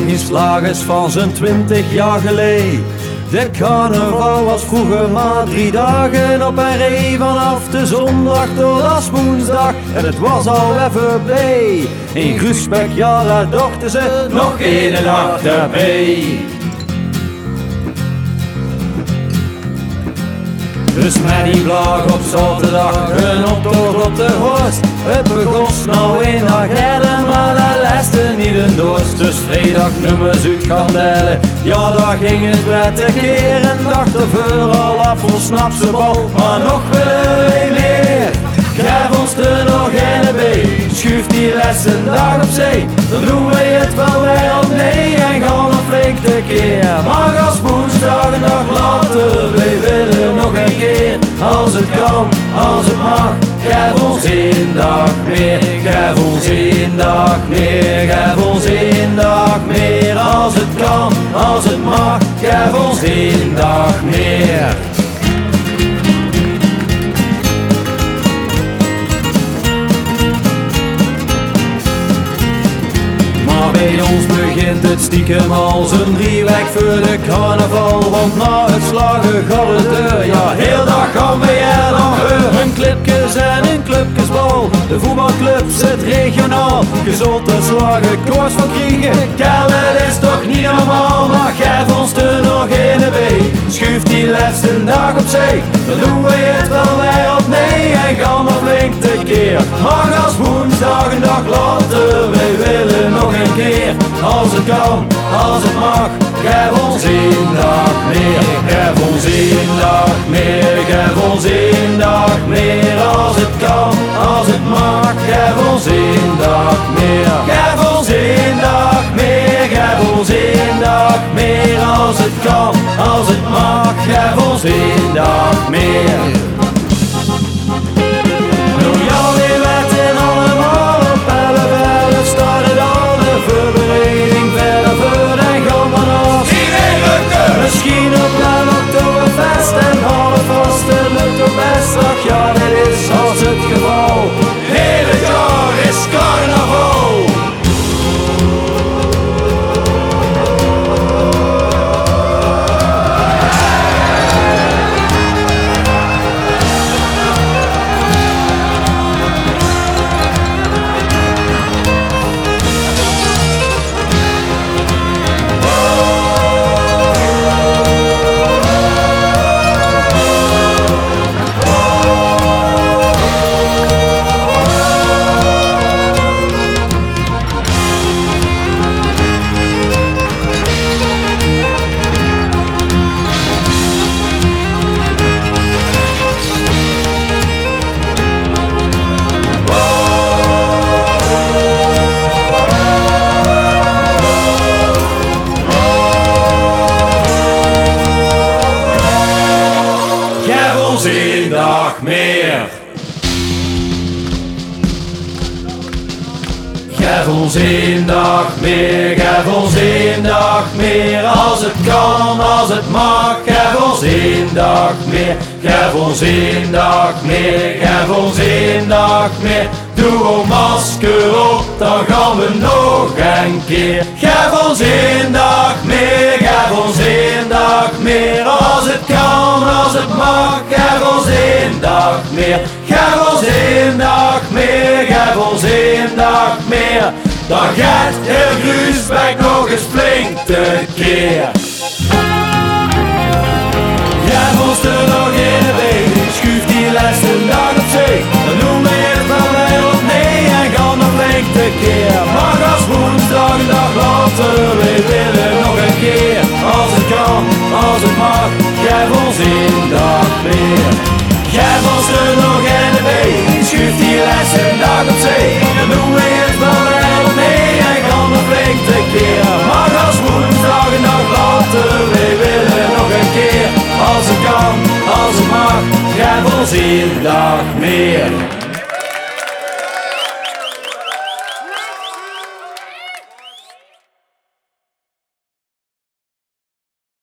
nog eens slagers van zijn 20 jaar geleden. De carnaval was vroeger maar 3 dagen op een ree, vanaf de zondag tot aswoensdag. En het was al even blij. In Groesbeek, ja, daar dachten ze nog 1 dag erbij. Dus met die vlag op zaterdag, een optocht op de horst. Het begon nou in Agerde, maar dat lastte niet een dorst. Dus vrijdag nummers uit Kandellen, ja daar ging het weer tekeer. En dag ervoor al appelsnapsebal, maar nog willen wij meer. Geef ons er nog een bij, schuif die lessen dag opzij. Dan doen wij het wel weer opnieuw en gaan nog flink tekeer. Maar als woensdag een dag later, wij willen nog een keer. Als het kan, als het mag, geef ons 1 dag meer. Geef ons 1 dag meer, geef ons 1 dag meer. Als het kan, als het mag, geef ons 1 dag meer. Bij ons begint het stiekem als een driewerk voor de carnaval. Want na het slagen gaat het deur, ja heel dag gaan we er dan weer. Een clipjes en een clubjesbal, de voetbalclubs het regionaal. Gezond te slagen, koers van kriegen, kerel het is toch niet normaal. Maar geef ons er nog een bij, schuif die laatste dag opzij. Dan doen we het wel weer opnieuw en gaan nog flink tekeer. Maar als woensdag een dag later, wij willen nog een keer. Als het kan, als het mag, geef ons 1 dag meer. Geef ons 1 dag meer, geef ons 1 dag meer. Als het kan, als het mag, geef ons 1 dag meer. Geef ons 1 dag meer, geef ons 1 dag meer. Als het kan, als het mag, geef ons 1 dag meer. Ja, dit is als het geval. Heel het jaar is carnaval. Geef ons 1 dag meer. Geef ons 1 dag meer, geef ons 1 dag meer. Als het kan, als het mag, geef ons 1 dag meer. Geef ons 1 dag meer, geef ons 1 dag meer. Doe een masker op, dan gaan we nog een keer. Geef ons 1 dag meer, geef ons 1 dag meer. Als het kan, als het mag, geef ons 1 dag meer. Geef ons 1 dag meer, geef ons 1 dag meer. Dan gaat heel Groesbeek nog eens flink tekeer. Geef ons er nog een bij, schuif die laatste dag opzij. Dan doen we het wel weer opnieuw en gaan nog flink tekeer. Maar als woensdag een dag later, wij willen nog een keer. Als het kan, als het mag, geef ons 1 dag meer. Geef ons er nog een bij, schuif die laatste dag opzij. Dan doen we het wel weer opnieuw en gaan nog flink tekeer. Maar als woensdag een dag later, wij willen nog een keer. Als het kan, als het mag, geef ons 1 dag meer.